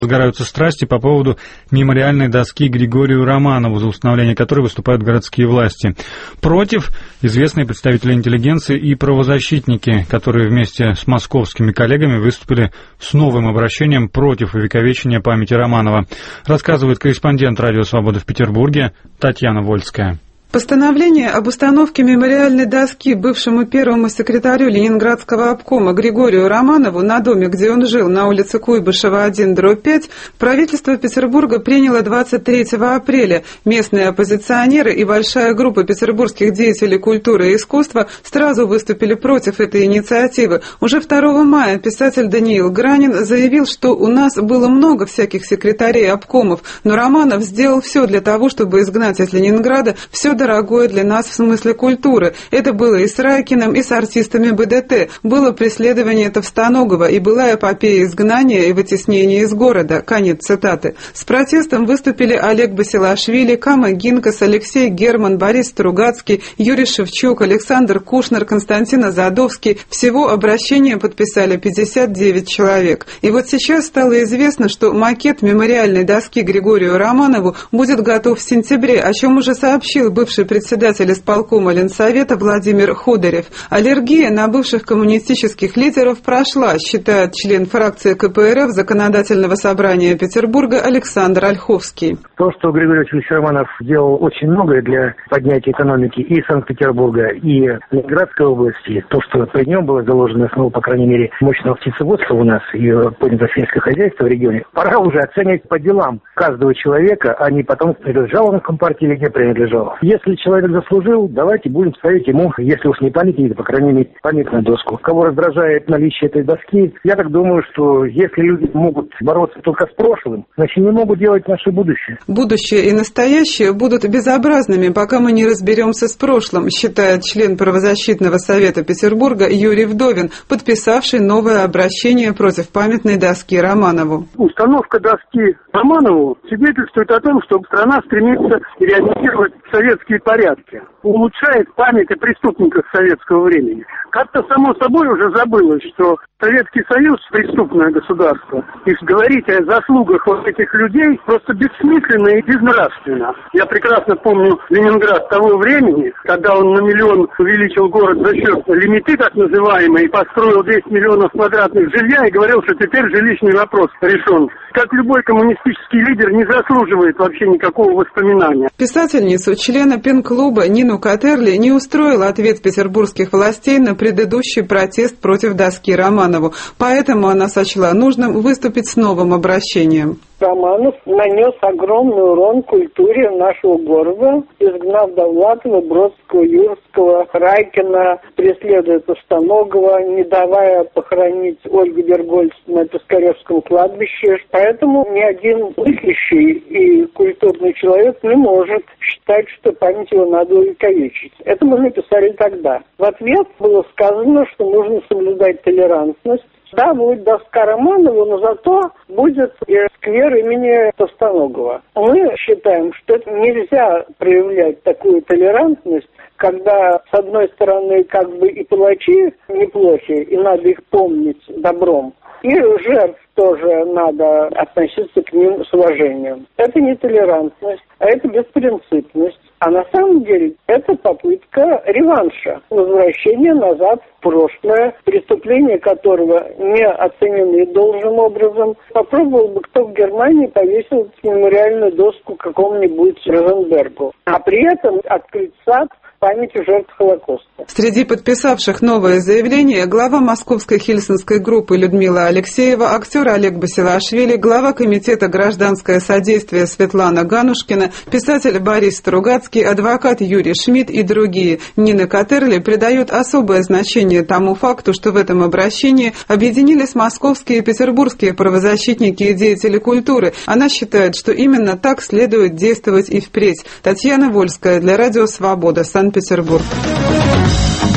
Разгораются страсти по поводу мемориальной доски Григорию Романову, за установление которой выступают городские власти. Против известные представители интеллигенции и правозащитники, которые вместе с московскими коллегами выступили с новым обращением против увековечения памяти Романова. Рассказывает корреспондент «Радио Свобода» в Петербурге Татьяна Вольская. Постановление об установке мемориальной доски бывшему первому секретарю Ленинградского обкома Григорию Романову на доме, где он жил, на улице Куйбышева, 1/5, правительство Петербурга приняло 23 апреля. Местные оппозиционеры и большая группа петербургских деятелей культуры и искусства сразу выступили против этой инициативы. Уже 2 мая писатель Даниил Гранин заявил, что у нас было много всяких секретарей обкомов, но Романов сделал все для того, чтобы изгнать из Ленинграда все дорогое для нас в смысле культуры. Это было и с Райкиным, и с артистами БДТ. Было преследование Товстоногова, и была эпопея изгнания и вытеснения из города. Конец цитаты. С протестом выступили Олег Басилашвили, Кама Гинкас, Алексей Герман, Борис Стругацкий, Юрий Шевчук, Александр Кушнер, Константин Азадовский. Всего обращение подписали 59 человек. И вот сейчас стало известно, что макет мемориальной доски Григорию Романову будет готов в сентябре, о чем уже сообщил бывший председатель исполкома Ленсовета Владимир Ходорев. Аллергия на бывших коммунистических лидеров прошла, считает член фракции КПРФ Законодательного собрания Петербурга Александр Ольховский. То, что Григорий Васильевич Романов сделал очень многое для поднятия экономики и Санкт-Петербурга, и Ленинградской области, то, что при нем было заложено основу, по крайней мере, мощного птицеводства у нас и поднято сельское хозяйство в регионе, пора уже оценивать по делам каждого человека, а не потом, принадлежал он к Компартии или не принадлежал. Если человек заслужил, давайте будем ставить ему, если уж не памятник, по крайней мере, памятную доску. Кого раздражает наличие этой доски, я так думаю, что если люди могут бороться только с прошлым, значит, не могут делать наше будущее. Будущее и настоящее будут безобразными, пока мы не разберемся с прошлым, считает член правозащитного совета Петербурга Юрий Вдовин, подписавший новое обращение против памятной доски Романову. Установка доски Романову свидетельствует о том, что страна стремится реанимировать советские порядки, улучшает память о преступниках советского времени. Как-то само собой уже забылось, что Советский Союз – преступное государство. И говорить о заслугах вот этих людей просто бессмысленно и безнравственно. Я прекрасно помню Ленинград того времени, когда он на миллион увеличил город за счет лимиты, так называемой, и построил 10 миллионов квадратных жилья и говорил, что теперь жилищный вопрос решен. Как любой коммунистический лидер не заслуживает вообще никакого воспоминания. Писательницу, члена пен-клуба Нину Катерли не устроил ответ петербургских властей на предыдущий протест против доски Романову. Поэтому она сочла нужным выступить с новым обращением. Романов нанес огромный урон культуре нашего города, изгнав Довлатова, Бродского, Юрского, Райкина, преследуя Товстоногова, не давая похоронить Ольгу Бергольц на Пискаревском кладбище. Поэтому ни один мыслящий и культурный человек не может считать, что память его надо увековечить. Это мы написали тогда. В ответ было сказано, что нужно соблюдать толерантность. Да, будет доска Романова, но зато будет и сквер имени Товстоногова. Мы считаем, что это нельзя проявлять такую толерантность, когда, с одной стороны, как бы и палачи неплохи, и надо их помнить добром, и жертв тоже надо относиться к ним с уважением. Это не толерантность, а это беспринципность. А на самом деле это попытка реванша, возвращения назад в прошлое, преступления которого не оценены должным образом. Попробовал бы кто в Германии повесил мемориальную доску какому-нибудь Розенбергу, а при этом открыть сад памяти жертв Холокоста. Среди подписавших новое заявление глава Московской хельсинской группы Людмила Алексеева, актер Олег Басилашвили, глава комитета «Гражданское содействие» Светлана Ганушкина, писатель Борис Стругацкий, адвокат Юрий Шмидт и другие. Нина Катерли придает особое значение тому факту, что в этом обращении объединились московские и петербургские правозащитники и деятели культуры. Она считает, что именно так следует действовать и впредь. Татьяна Вольская для Радио Свобода, Санкт-Петербург.